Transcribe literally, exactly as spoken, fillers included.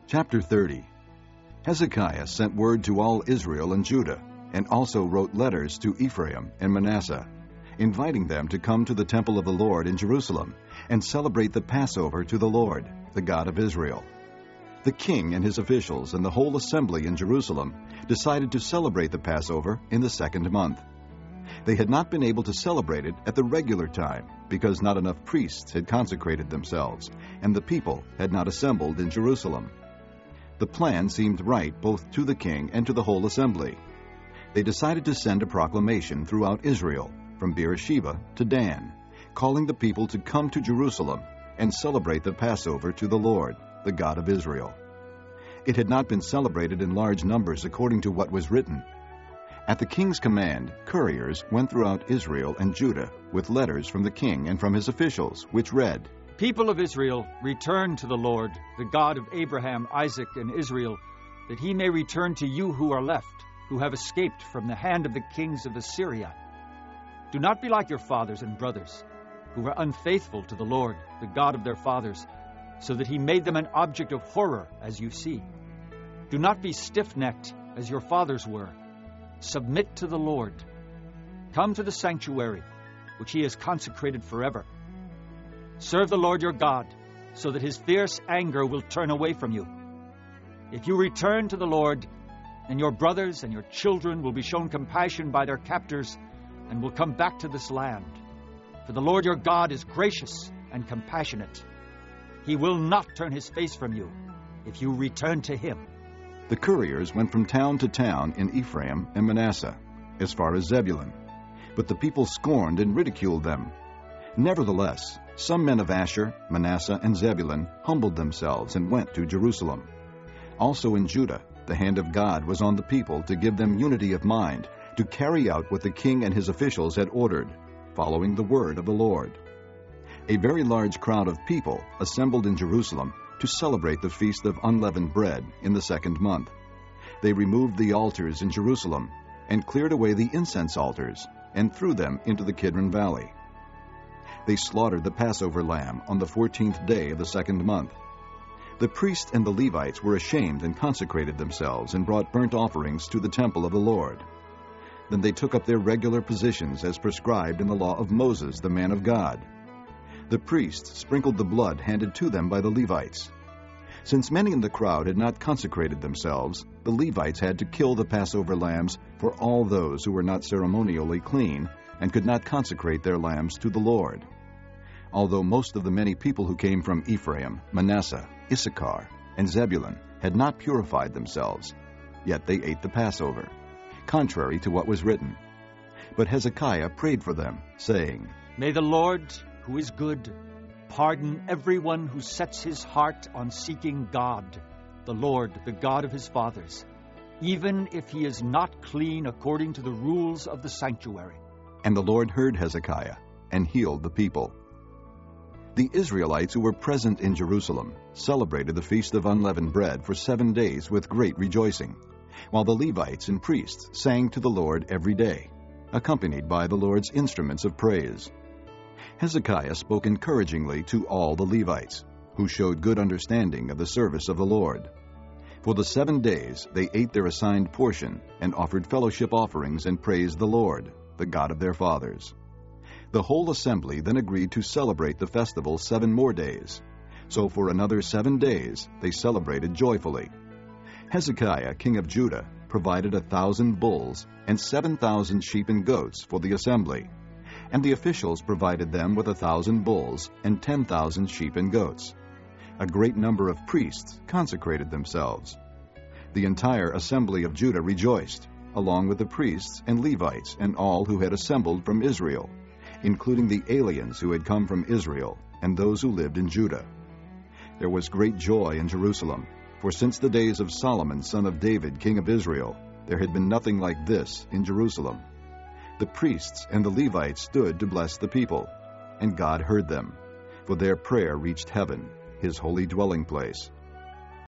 Chapter thirty. Hezekiah sent word to all Israel and Judah, and also wrote letters to Ephraim and Manasseh, inviting them to come to the temple of the Lord in Jerusalem and celebrate the Passover to the Lord, the God of Israel. The king and his officials and the whole assembly in Jerusalem decided to celebrate the Passover in the second month. They had not been able to celebrate it at the regular time because not enough priests had consecrated themselves, and the people had not assembled in Jerusalem. The plan seemed right both to the king and to the whole assembly. They decided to send a proclamation throughout Israel, from Beersheba to Dan, calling the people to come to Jerusalem and celebrate the Passover to the Lord, the God of Israel. It had not been celebrated in large numbers according to what was written. At the king's command, couriers went throughout Israel and Judah with letters from the king and from his officials, which read, People of Israel, return to the Lord, the God of Abraham, Isaac, and Israel, that he may return to you who are left, who have escaped from the hand of the kings of Assyria. Do not be like your fathers and brothers, who were unfaithful to the Lord, the God of their fathers, so that he made them an object of horror, as you see. Do not be stiff-necked, as your fathers were. Submit to the Lord. Come to the sanctuary, which he has consecrated forever. Serve the Lord your God, so that his fierce anger will turn away from you. If you return to the Lord, then your brothers and your children will be shown compassion by their captors and will come back to this land. For the Lord your God is gracious and compassionate. He will not turn his face from you if you return to him. The couriers went from town to town in Ephraim and Manasseh, as far as Zebulun, but the people scorned and ridiculed them. Nevertheless, some men of Asher, Manasseh, and Zebulun humbled themselves and went to Jerusalem. Also in Judah, the hand of God was on the people to give them unity of mind, to carry out what the king and his officials had ordered, following the word of the Lord. A very large crowd of people assembled in Jerusalem to celebrate the Feast of Unleavened Bread in the second month. They removed the altars in Jerusalem and cleared away the incense altars and threw them into the Kidron Valley. They slaughtered the Passover lamb on the fourteenth day of the second month. The priests and the Levites were ashamed and consecrated themselves and brought burnt offerings to the temple of the Lord. Then they took up their regular positions as prescribed in the law of Moses, the man of God. The priests sprinkled the blood handed to them by the Levites. Since many in the crowd had not consecrated themselves, the Levites had to kill the Passover lambs for all those who were not ceremonially clean and could not consecrate their lambs to the Lord. Although most of the many people who came from Ephraim, Manasseh, Issachar, and Zebulun had not purified themselves, yet they ate the Passover, contrary to what was written. But Hezekiah prayed for them, saying, May the Lord, who is good, pardon everyone who sets his heart on seeking God, the Lord, the God of his fathers, even if he is not clean according to the rules of the sanctuary. And the Lord heard Hezekiah and healed the people. The Israelites who were present in Jerusalem celebrated the Feast of Unleavened Bread for seven days with great rejoicing, while the Levites and priests sang to the Lord every day, accompanied by the Lord's instruments of praise. Hezekiah spoke encouragingly to all the Levites, who showed good understanding of the service of the Lord. For the seven days they ate their assigned portion and offered fellowship offerings and praised the Lord, the God of their fathers. The whole assembly then agreed to celebrate the festival seven more days. So for another seven days they celebrated joyfully. Hezekiah, king of Judah, provided a thousand bulls and seven thousand sheep and goats for the assembly, and the officials provided them with a thousand bulls and ten thousand sheep and goats. A great number of priests consecrated themselves. The entire assembly of Judah rejoiced, along with the priests and Levites and all who had assembled from Israel, including the aliens who had come from Israel and those who lived in Judah. There was great joy in Jerusalem, for since the days of Solomon, son of David, king of Israel, there had been nothing like this in Jerusalem. The priests and the Levites stood to bless the people, and God heard them, for their prayer reached heaven, his holy dwelling place.